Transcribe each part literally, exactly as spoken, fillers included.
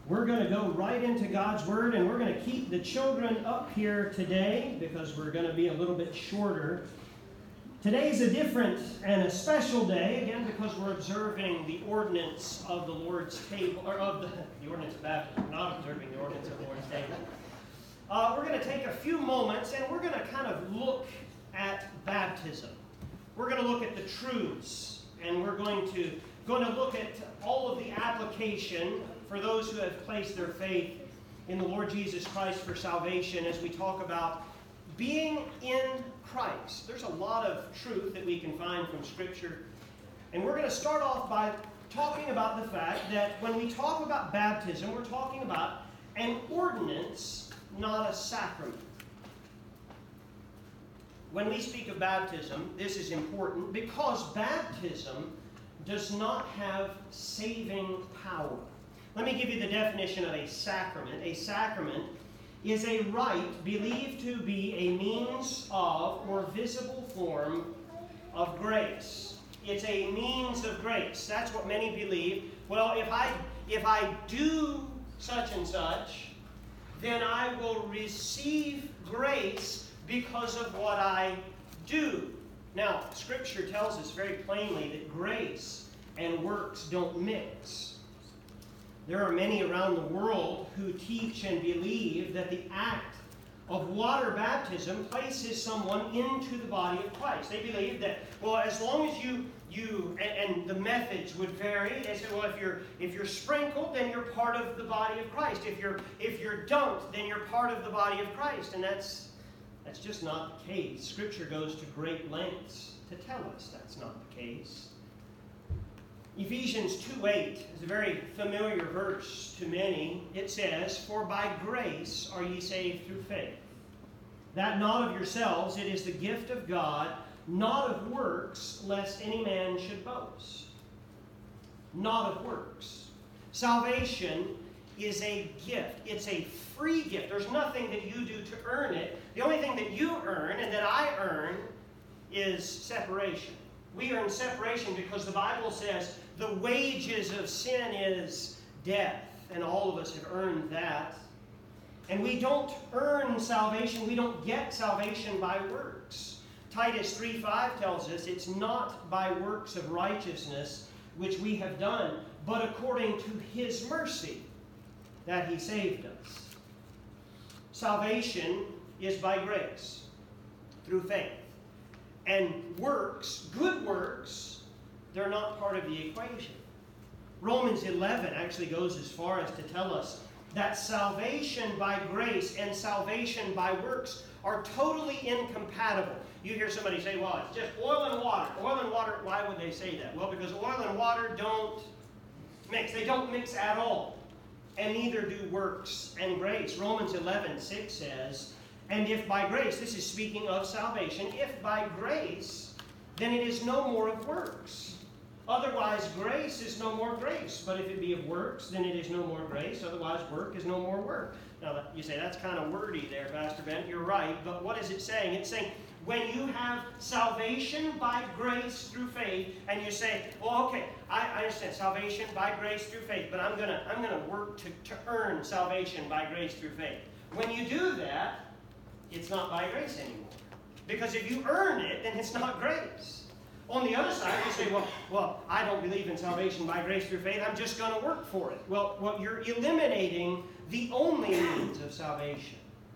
We're going to go right into God's Word, and we're going to keep the children up here today because we're going to be a little bit shorter. Today is a different and a special day, again, because we're observing the ordinance of the Lord's table, or of the, the ordinance of baptism. We're not observing the ordinance of the Lord's table. Uh, we're going to take a few moments, and we're going to kind of look at baptism. We're going to look at the truths, and we're going to going to look at all of the application for those who have placed their faith in the Lord Jesus Christ for salvation as we talk about being in Christ. There's a lot of truth that we can find from Scripture. And we're going to start off by talking about the fact that when we talk about baptism, we're talking about an ordinance, not a sacrament. When we speak of baptism, this is important because baptism does not have saving power. Let me give you the definition of a sacrament. A sacrament is a rite believed to be a means of or visible form of grace. It's a means of grace. That's what many believe. Well, if I if I do such and such, then I will receive grace because of what I do. Now, Scripture tells us very plainly that grace and works don't mix. There are many around the world who teach and believe that the act of water baptism places someone into the body of Christ. They believe that, well, as long as you, you and, and the methods would vary. They say, well, if you're if you're sprinkled, then you're part of the body of Christ. If you're if you're dunked, then you're part of the body of Christ. And that's that's just not the case. Scripture goes to great lengths to tell us that's not the case. Ephesians two eight is a very familiar verse to many. It says, "For by grace are ye saved through faith, that not of yourselves, it is the gift of God, not of works, lest any man should boast." Not of works. Salvation is a gift. It's a free gift. There's nothing that you do to earn it. The only thing that you earn and that I earn is separation. We earn separation because the Bible says the wages of sin is death, and all of us have earned that. And we don't earn salvation, we don't get salvation by works. Titus three five tells us it's not by works of righteousness which we have done, but according to His mercy that He saved us. Salvation is by grace, through faith. And works, good works, they're not part of the equation. Romans eleven actually goes as far as to tell us that salvation by grace and salvation by works are totally incompatible. You hear somebody say, well, it's just oil and water. Oil and water, why would they say that? Well, because oil and water don't mix. They don't mix at all. And neither do works and grace. Romans eleven six says, "And if by grace," this is speaking of salvation, "if by grace, then it is no more of works. Otherwise, grace is no more grace. But if it be of works, then it is no more grace. Otherwise, work is no more work." Now, you say, that's kind of wordy there, Pastor Ben. You're right. But what is it saying? It's saying, when you have salvation by grace through faith, and you say, well, okay, I, I understand salvation by grace through faith, but I'm going to I'm gonna work to, to earn salvation by grace through faith. When you do that, it's not by grace anymore. Because if you earn it, then it's not grace. On the other side, you say, well, well, I don't believe in salvation by grace through faith. I'm just going to work for it. Well, well, you're eliminating the only means of salvation.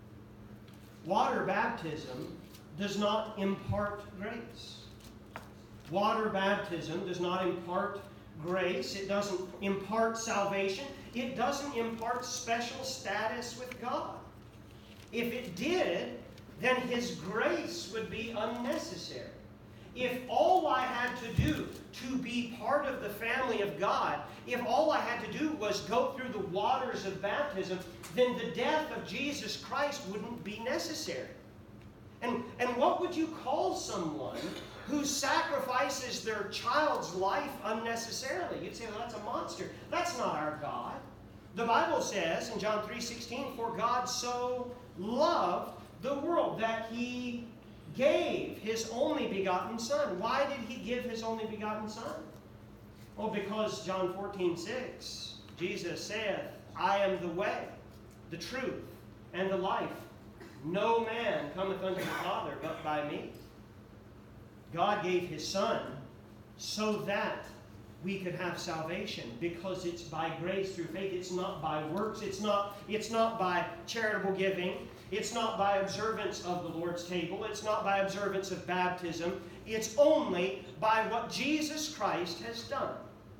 Water baptism does not impart grace. Water baptism does not impart grace. It doesn't impart salvation. It doesn't impart special status with God. If it did, then His grace would be unnecessary. If all I had to do to be part of the family of God, if all I had to do was go through the waters of baptism, then the death of Jesus Christ wouldn't be necessary. And, and what would you call someone who sacrifices their child's life unnecessarily? You'd say, well, that's a monster. That's not our God. The Bible says in John three sixteen, "For God so loved the world that He gave His only begotten Son." Why did He give His only begotten Son? Well, because John fourteen six Jesus saith, I am the way, the truth, and the life. No man cometh unto the Father but by me. God gave his Son so that we could have salvation, because it's by grace through faith. It's not by works. It's not, it's not by charitable giving. It's not by observance of the Lord's table. It's not by observance of baptism. It's only by what Jesus Christ has done.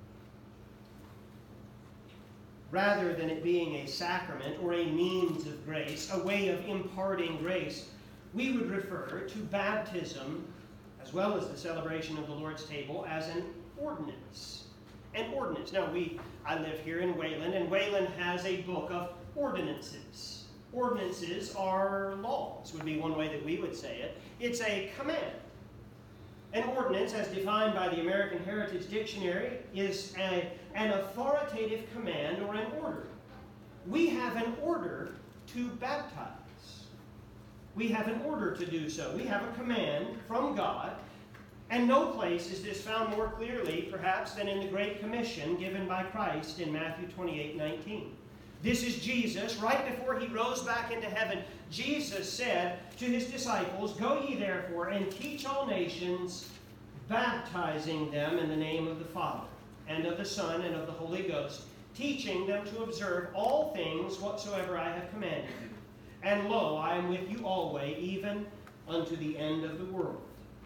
Rather than it being a sacrament or a means of grace, a way of imparting grace, we would refer to baptism, as well as the celebration of the Lord's table, as an ordinance. An ordinance. Now, we, I live here in Wayland, and Wayland has a book of ordinances. Ordinances are laws, would be one way that we would say it. It's a command. An ordinance, as defined by the American Heritage Dictionary, is a, an authoritative command or an order. We have an order to baptize. We have an order to do so. We have a command from God, and no place is this found more clearly, perhaps, than in the Great Commission given by Christ in Matthew twenty-eight nineteen. This is Jesus, right before he rose back into heaven. Jesus said to his disciples, Go ye therefore and teach all nations, baptizing them in the name of the Father, and of the Son, and of the Holy Ghost, teaching them to observe all things whatsoever I have commanded you. And lo, I am with you always, even unto the end of the world.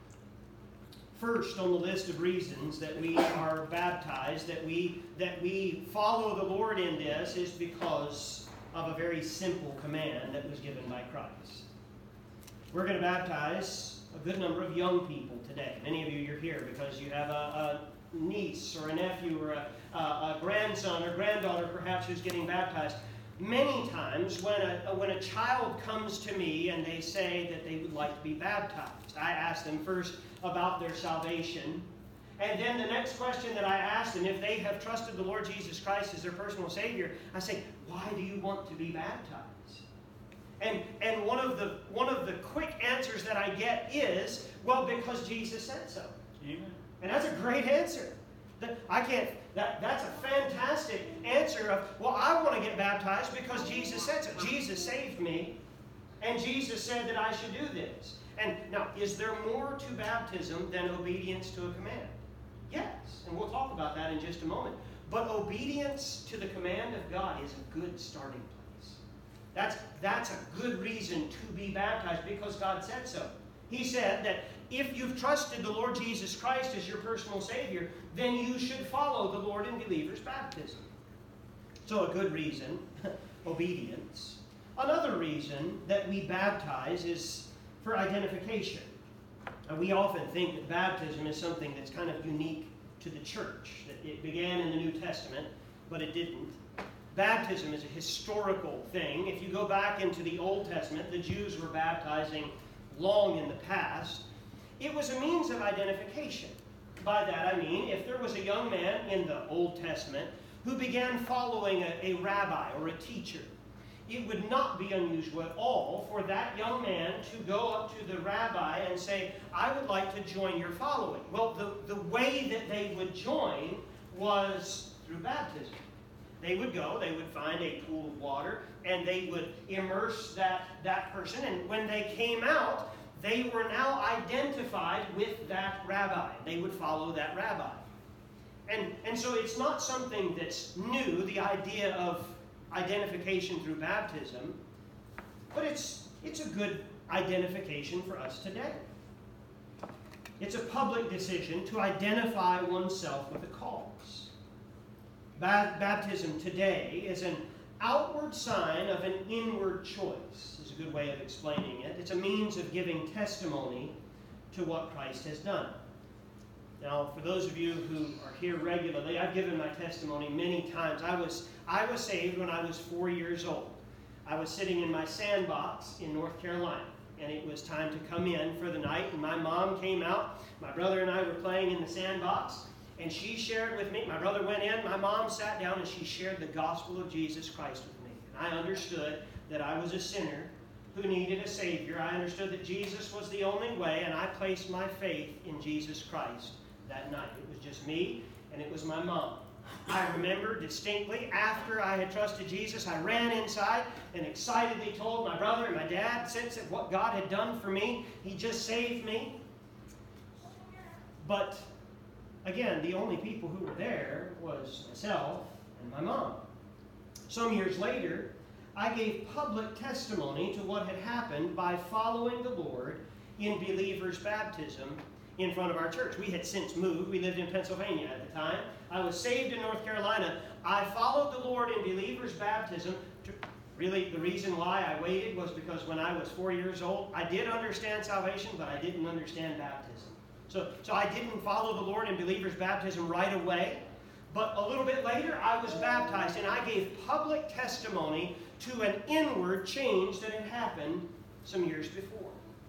First on the list of reasons that we are baptized, that we, that we follow the Lord in this, is because of a very simple command that was given by Christ. We're going to baptize a good number of young people today. Many of you are here because you have a, a niece or a nephew or a, a, a grandson or granddaughter perhaps who's getting baptized. Many times when a, when a child comes to me and they say that they would like to be baptized, I ask them first about their salvation. And then the next question that I ask them, if they have trusted the Lord Jesus Christ as their personal Savior, I say, why do you want to be baptized? And, and one of the, one of the quick answers that I get is, well, because Jesus said so. Amen. And that's a great answer. I can't, that, that's a fantastic answer of, well, I want to get baptized because Jesus said so. Jesus saved me, and Jesus said that I should do this. And now, is there more to baptism than obedience to a command? Yes, and we'll talk about that in just a moment. But obedience to the command of God is a good starting place. That's, that's a good reason to be baptized because God said so. He said that if you've trusted the Lord Jesus Christ as your personal Savior, then you should follow the Lord in believers' baptism. So a good reason, obedience. Another reason that we baptize is for identification. And we often think that baptism is something that's kind of unique to the church, that it began in the New Testament, but it didn't. Baptism is a historical thing. If you go back into the Old Testament, the Jews were baptizing long in the past. It was a means of identification. By that I mean, if there was a young man in the Old Testament who began following a, a rabbi or a teacher, it would not be unusual at all for that young man to go up to the rabbi and say, I would like to join your following. Well, the, the way that they would join was through baptism. They would go, they would find a pool of water, and they would immerse that, that person. And when they came out, they were now identified with that rabbi. They would follow that rabbi. And, and so it's not something that's new, the idea of identification through baptism, but it's, it's a good identification for us today. It's a public decision to identify oneself with a cause. Ba- baptism today is an outward sign of an inward choice, is a good way of explaining it. It's a means of giving testimony to what Christ has done. Now, for those of you who are here regularly, I've given my testimony many times. I was, I was saved when I was four years old. I was sitting in my sandbox in North Carolina, and it was time to come in for the night, and my mom came out. My brother and I were playing in the sandbox, and she shared with me. My brother went in, my mom sat down, and she shared the gospel of Jesus Christ with me. And I understood that I was a sinner who needed a Savior. I understood that Jesus was the only way, and I placed my faith in Jesus Christ that night. It was just me, and it was my mom. I remember distinctly after I had trusted Jesus, I ran inside and excitedly told my brother and my dad, since of what God had done for me. He just saved me. But again, the only people who were there was myself and my mom. Some years later, I gave public testimony to what had happened by following the Lord in believers' baptism in front of our church. We had since moved. We lived in Pennsylvania at the time. I was saved in North Carolina. I followed the Lord in believers' baptism. To, really, the reason why I waited was because when I was four years old, I did understand salvation, but I didn't understand baptism. So, so I didn't follow the Lord in believers' baptism right away. But a little bit later, I was baptized, and I gave public testimony to an inward change that had happened some years before.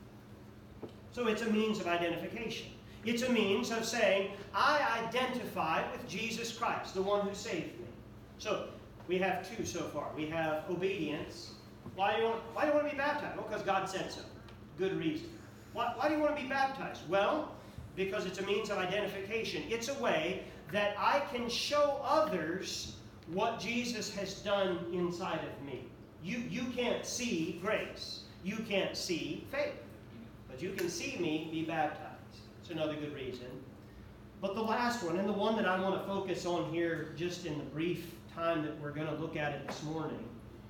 So it's a means of identification. It's a means of saying, I identify with Jesus Christ, the one who saved me. So we have two so far. We have obedience. Why do you want, why do you want to be baptized? Well, because God said so. Good reason. Why, why do you want to be baptized? Well, because it's a means of identification. It's a way that I can show others what Jesus has done inside of me. You, you can't see grace. You can't see faith. But you can see me be baptized. It's another good reason. But the last one, and the one that I want to focus on here just in the brief time that we're going to look at it this morning,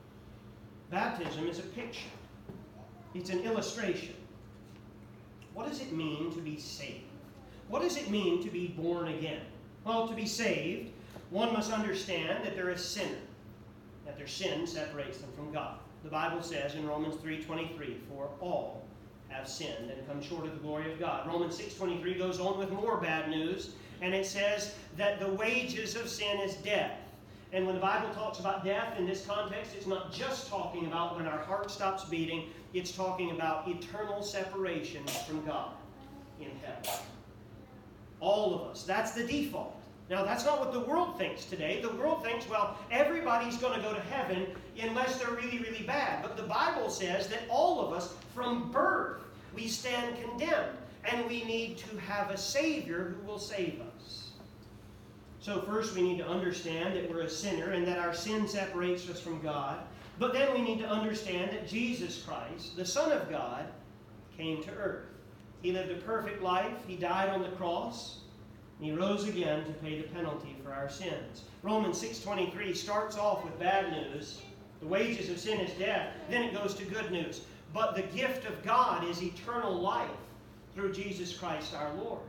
baptism is a picture. It's an illustration. What does it mean to be saved? What does it mean to be born again? Well, to be saved, one must understand that they're a sinner, that their sin separates them from God. The Bible says in Romans three twenty-three, for all have sinned and come short of the glory of God. Romans six twenty-three goes on with more bad news, and it says that the wages of sin is death. And when the Bible talks about death in this context, it's not just talking about when our heart stops beating, it's talking about eternal separation from God in hell. All of us. That's the default. Now, that's not what the world thinks today. The world thinks, well, everybody's going to go to heaven unless they're really, really bad. But the Bible says that all of us, from birth, we stand condemned. And we need to have a Savior who will save us. So first we need to understand that we're a sinner and that our sin separates us from God. But then we need to understand that Jesus Christ, the Son of God, came to earth. He lived a perfect life. He died on the cross. And he rose again to pay the penalty for our sins. Romans six twenty-three starts off with bad news. The wages of sin is death. Then it goes to good news. But the gift of God is eternal life through Jesus Christ our Lord.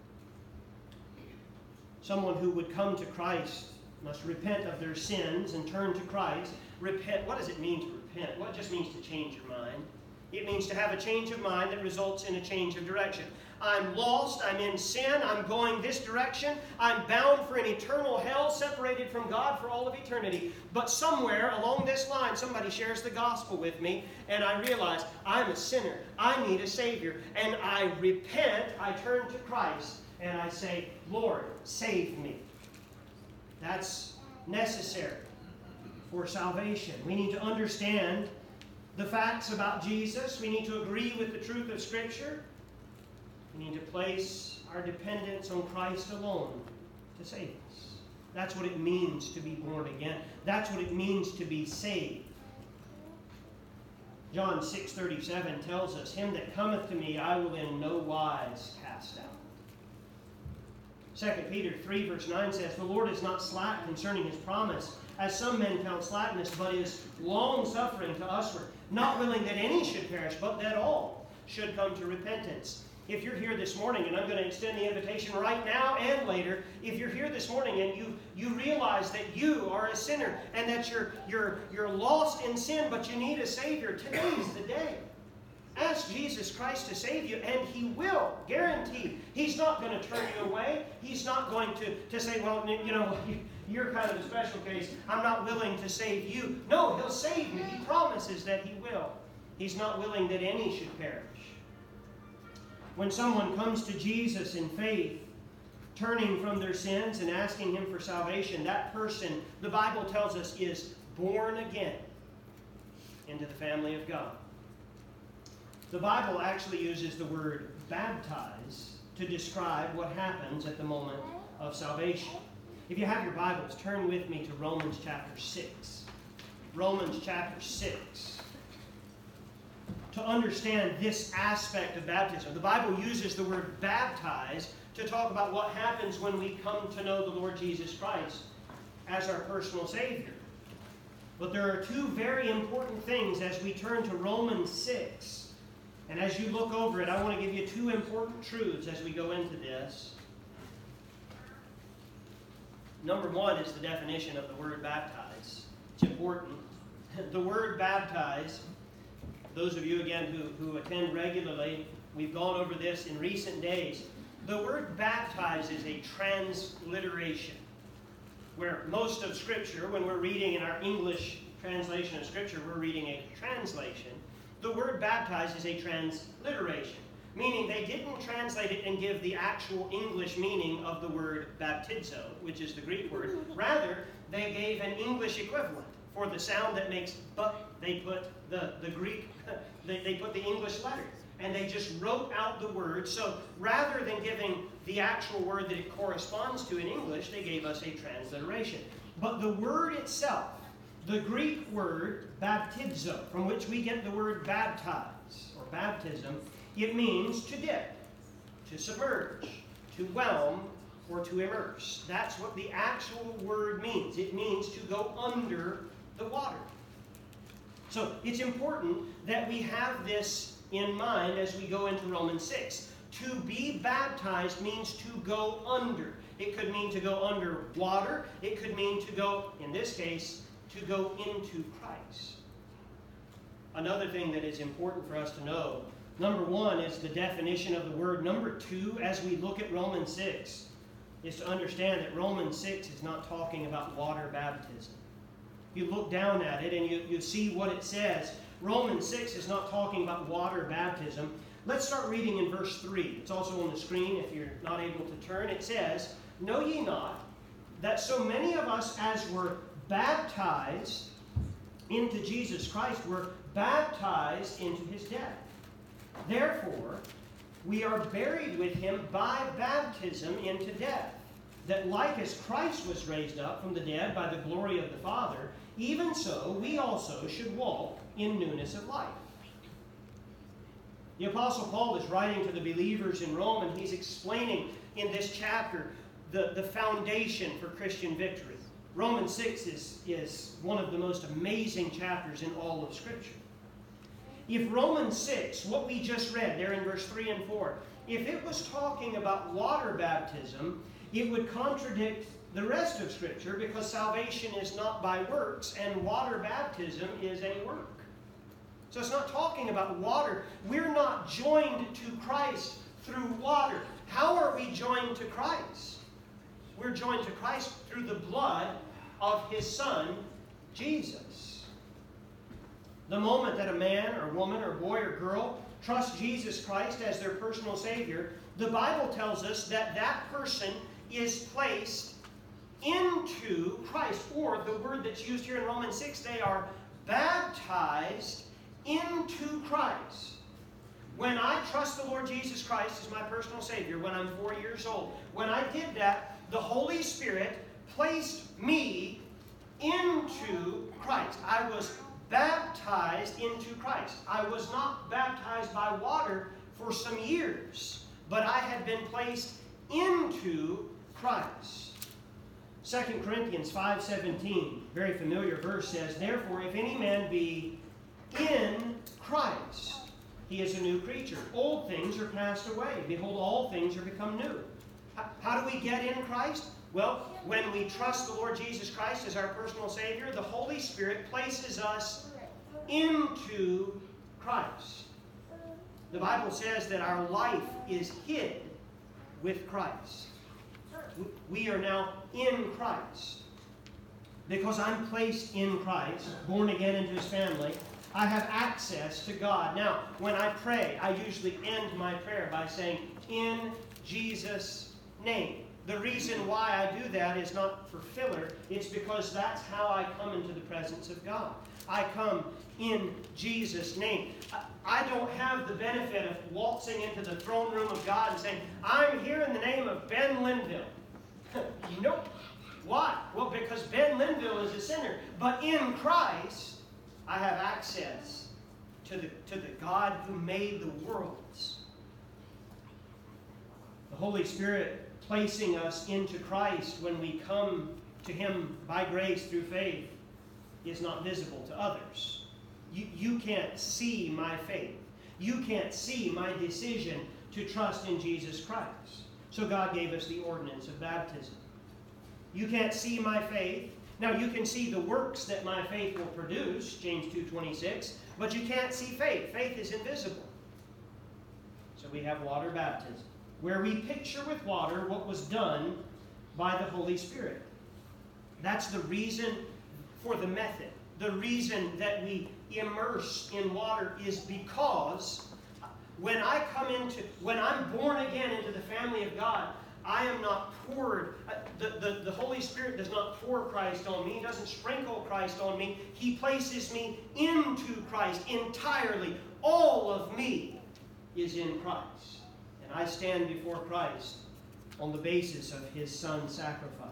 Someone who would come to Christ must repent of their sins and turn to Christ. Repent. What does it mean to repent? Well, it just means to change your mind. It means to have a change of mind that results in a change of direction. I'm lost, I'm in sin, I'm going this direction, I'm bound for an eternal hell, separated from God for all of eternity. But somewhere along this line, somebody shares the gospel with me, and I realize I'm a sinner, I need a Savior, and I repent, I turn to Christ, and I say, Lord, save me. That's necessary for salvation. We need to understand the facts about Jesus. We need to agree with the truth of Scripture. We need to place our dependence on Christ alone to save us. That's what it means to be born again. That's what it means to be saved. John six thirty-seven tells us, him that cometh to me I will in no wise cast out. Second Peter three verse nine says, the Lord is not slack concerning his promise, as some men count slackness, but is long-suffering to usward, not willing that any should perish, but that all should come to repentance. If you're here this morning, and I'm going to extend the invitation right now and later, if you're here this morning and you, you realize that you are a sinner and that you're, you're, you're lost in sin, but you need a Savior, today is the day. Ask Jesus Christ to save you, and He will, guaranteed. He's not going to turn you away. He's not going to, to say, well, you know, you're kind of a special case. I'm not willing to save you. No, He'll save you. He promises that He will. He's not willing that any should perish. When someone comes to Jesus in faith, turning from their sins and asking Him for salvation, that person, the Bible tells us, is born again into the family of God. The Bible actually uses the word baptize to describe what happens at the moment of salvation. If you have your Bibles, turn with me to Romans chapter six. Romans chapter six. To understand this aspect of baptism, the Bible uses the word baptize to talk about what happens when we come to know the Lord Jesus Christ as our personal Savior. But there are two very important things as we turn to Romans six. And as you look over it, I want to give you two important truths as we go into this. Number one is the definition of the word baptize. It's important. The word baptize, those of you again who, who attend regularly, we've gone over this in recent days. The word baptize is a transliteration, where most of Scripture, when we're reading in our English translation of Scripture, we're reading a translation. The word baptize is a transliteration, meaning they didn't translate it and give the actual English meaning of the word baptizo, which is the Greek word. Rather, they gave an English equivalent. For the sound that makes but, they put the, the Greek, they, they put the English letter. And they just wrote out the word. So rather than giving the actual word that it corresponds to in English, they gave us a transliteration. But the word itself, the Greek word baptizo, from which we get the word baptize or baptism, it means to dip, to submerge, to whelm, or to immerse. That's what the actual word means. It means to go under the water. So it's important that we have this in mind as we go into Romans six. To be baptized means to go under. It could mean to go under water. It could mean to go, in this case, to go into Christ. Another thing that is important for us to know, number one, is the definition of the word. Number two, as we look at Romans six, is to understand that Romans six is not talking about water baptism. You look down at it and you, you see what it says. Romans six is not talking about water baptism. Let's start reading in verse three. It's also on the screen if you're not able to turn. It says, "Know ye not that so many of us as were baptized into Jesus Christ were baptized into his death? Therefore, we are buried with him by baptism into death, that like as Christ was raised up from the dead by the glory of the Father, even so we also should walk in newness of life." The Apostle Paul is writing to the believers in Rome, and he's explaining in this chapter the, the foundation for Christian victory. Romans six is, is one of the most amazing chapters in all of Scripture. If Romans six, what we just read there in verse three and four, if it was talking about water baptism, it would contradict the rest of Scripture, because salvation is not by works, and water baptism is a work. So it's not talking about water. We're not joined to Christ through water. How are we joined to Christ? We're joined to Christ through the blood of his Son, Jesus. The moment that a man or woman or boy or girl trusts Jesus Christ as their personal Savior, the Bible tells us that that person is placed into Christ. Or the word that's used here in Romans six, they are baptized into Christ. When I trust the Lord Jesus Christ as my personal Savior, when I'm four years old, when I did that, the Holy Spirit placed me into Christ. I was baptized into Christ. I was not baptized by water for some years, but I had been placed into Christ. Second Corinthians five seventeen, very familiar verse, says, "Therefore, if any man be in Christ, he is a new creature. Old things are passed away. Behold, all things are become new." How do we get in Christ? Well, when we trust the Lord Jesus Christ as our personal Savior, the Holy Spirit places us into Christ. The Bible says that our life is hid with Christ. We are now in Christ. Because I'm placed in Christ, born again into his family, I have access to God. Now, when I pray, I usually end my prayer by saying, "In Jesus' name." The reason why I do that is not for filler. It's because that's how I come into the presence of God. I come in Jesus' name. I don't have the benefit of waltzing into the throne room of God and saying, "I'm here in the name of Ben Linville." Nope. Why? Well, because Ben Linville is a sinner. But in Christ, I have access to the, to the God who made the worlds. The Holy Spirit placing us into Christ when we come to Him by grace through faith is not visible to others. You, you can't see my faith. You can't see my decision to trust in Jesus Christ. So God gave us the ordinance of baptism. You can't see my faith. Now you can see the works that my faith will produce, James two twenty-six, but you can't see faith. Faith is invisible. So we have water baptism, where we picture with water what was done by the Holy Spirit. That's the reason for the method. The reason that we immerse in water is because when I come into, when I'm born again into the family of God, I am not poured, uh, the, the, the Holy Spirit does not pour Christ on me. He doesn't sprinkle Christ on me. He places me into Christ entirely. All of me is in Christ. And I stand before Christ on the basis of His Son's sacrifice.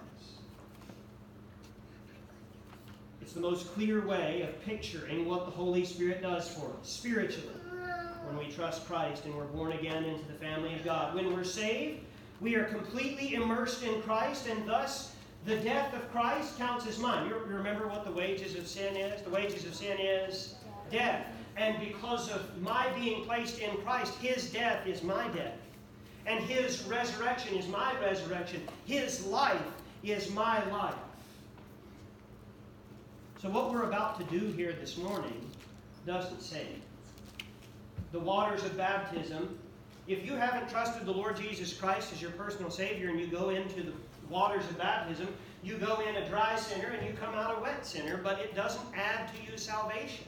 It's the most clear way of picturing what the Holy Spirit does for us spiritually when we trust Christ and we're born again into the family of God. When we're saved, we are completely immersed in Christ, and thus the death of Christ counts as mine. You remember what the wages of sin is? The wages of sin is death. And because of my being placed in Christ, His death is my death. And His resurrection is my resurrection. His life is my life. So what we're about to do here this morning doesn't say. The waters of baptism, if you haven't trusted the Lord Jesus Christ as your personal Savior and you go into the waters of baptism, you go in a dry sinner and you come out a wet sinner, but it doesn't add to you salvation.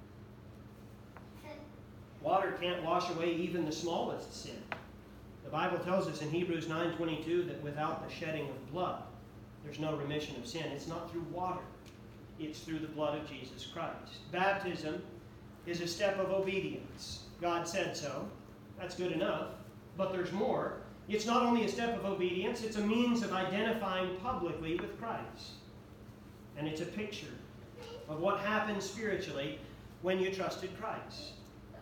Water can't wash away even the smallest sin. The Bible tells us in Hebrews nine twenty-two that without the shedding of blood, there's no remission of sin. It's not through water. It's through the blood of Jesus Christ. Baptism is a step of obedience. God said so. That's good enough. But there's more. It's not only a step of obedience, it's a means of identifying publicly with Christ. And it's a picture of what happens spiritually when you trusted Christ.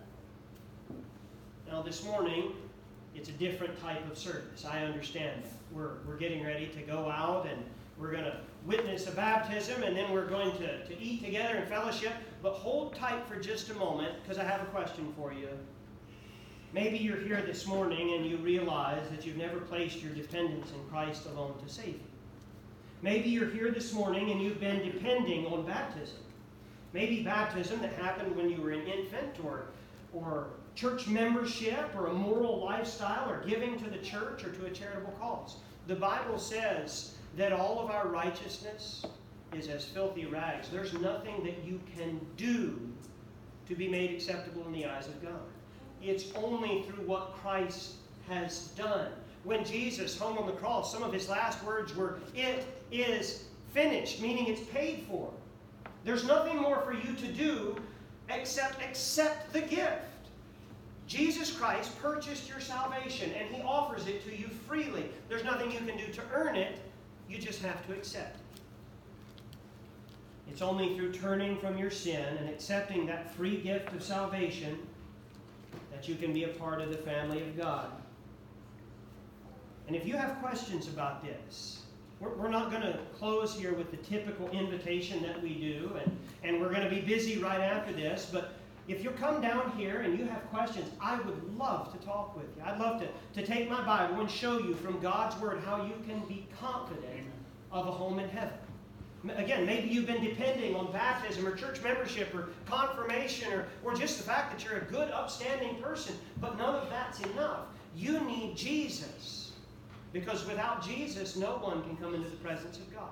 Now this morning, it's a different type of service. I understand that. We're, we're getting ready to go out and we're going to witness a baptism, and then we're going to, to eat together in fellowship. But hold tight for just a moment, because I have a question for you. Maybe you're here this morning and you realize that you've never placed your dependence in Christ alone to save you. Maybe you're here this morning and you've been depending on baptism. Maybe baptism that happened when you were an infant, or, or church membership, or a moral lifestyle, or giving to the church, or to a charitable cause. The Bible says that all of our righteousness is as filthy rags. There's nothing that you can do to be made acceptable in the eyes of God. It's only through what Christ has done. When Jesus hung on the cross, some of His last words were, "It is finished," meaning it's paid for. There's nothing more for you to do except accept the gift. Jesus Christ purchased your salvation, and He offers it to you freely. There's nothing you can do to earn it. You just have to accept it. It's only through turning from your sin and accepting that free gift of salvation that you can be a part of the family of God. And if you have questions about this, we're, we're not going to close here with the typical invitation that we do, and, and we're going to be busy right after this, but if you come down here and you have questions, I would love to talk with you. I'd love to, to take my Bible and show you from God's Word how you can be confident of a home in heaven. Again, maybe you've been depending on baptism or church membership or confirmation or, or just the fact that you're a good, upstanding person, but none of that's enough. You need Jesus, because without Jesus, no one can come into the presence of God.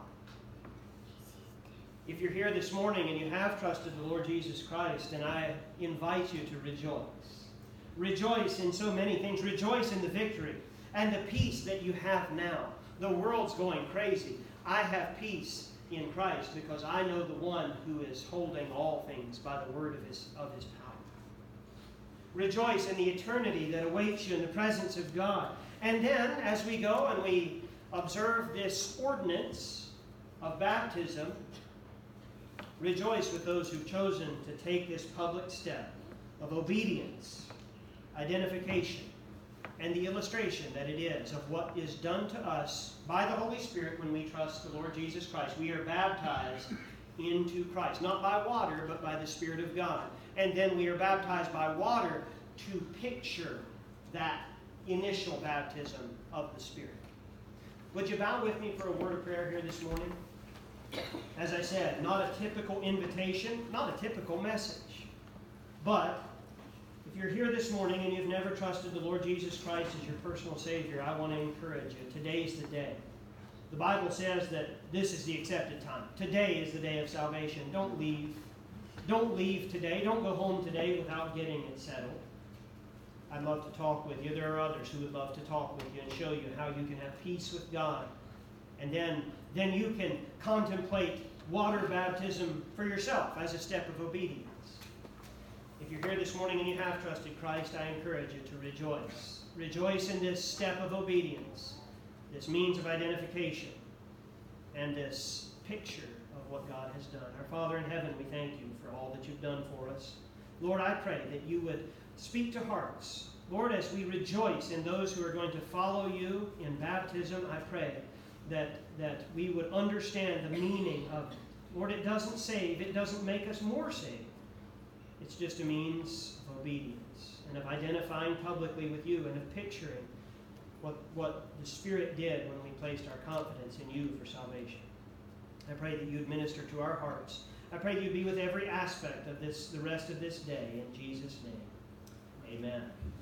If you're here this morning and you have trusted the Lord Jesus Christ, then I invite you to rejoice. Rejoice in so many things. Rejoice in the victory and the peace that you have now. The world's going crazy. I have peace in Christ because I know the one who is holding all things by the word of his, of his power. Rejoice in the eternity that awaits you in the presence of God. And then, as we go and we observe this ordinance, of baptism, rejoice with those who've chosen to take this public step of obedience, identification, and the illustration that it is of what is done to us by the Holy Spirit when we trust the Lord Jesus Christ. We are baptized into Christ, not by water, but by the Spirit of God. And then we are baptized by water to picture that initial baptism of the Spirit. Would you bow with me for a word of prayer here this morning? As I said, not a typical invitation, not a typical message. But if you're here this morning and you've never trusted the Lord Jesus Christ as your personal Savior, I want to encourage you. Today's the day. The Bible says that this is the accepted time. Today is the day of salvation. Don't leave. Don't leave today. Don't go home today without getting it settled. I'd love to talk with you. There are others who would love to talk with you and show you how you can have peace with God. And then, then you can contemplate water baptism for yourself as a step of obedience. If you're here this morning and you have trusted Christ, I encourage you to rejoice. Rejoice in this step of obedience, this means of identification, and this picture of what God has done. Our Father in heaven, we thank you for all that you've done for us. Lord, I pray that you would speak to hearts. Lord, as we rejoice in those who are going to follow you in baptism, I pray that, that we would understand the meaning of, Lord, it doesn't save, it doesn't make us more saved. It's just a means of obedience and of identifying publicly with you and of picturing what, what the Spirit did when we placed our confidence in you for salvation. I pray that you'd minister to our hearts. I pray that you'd be with every aspect of this, the rest of this day. In Jesus' name, amen.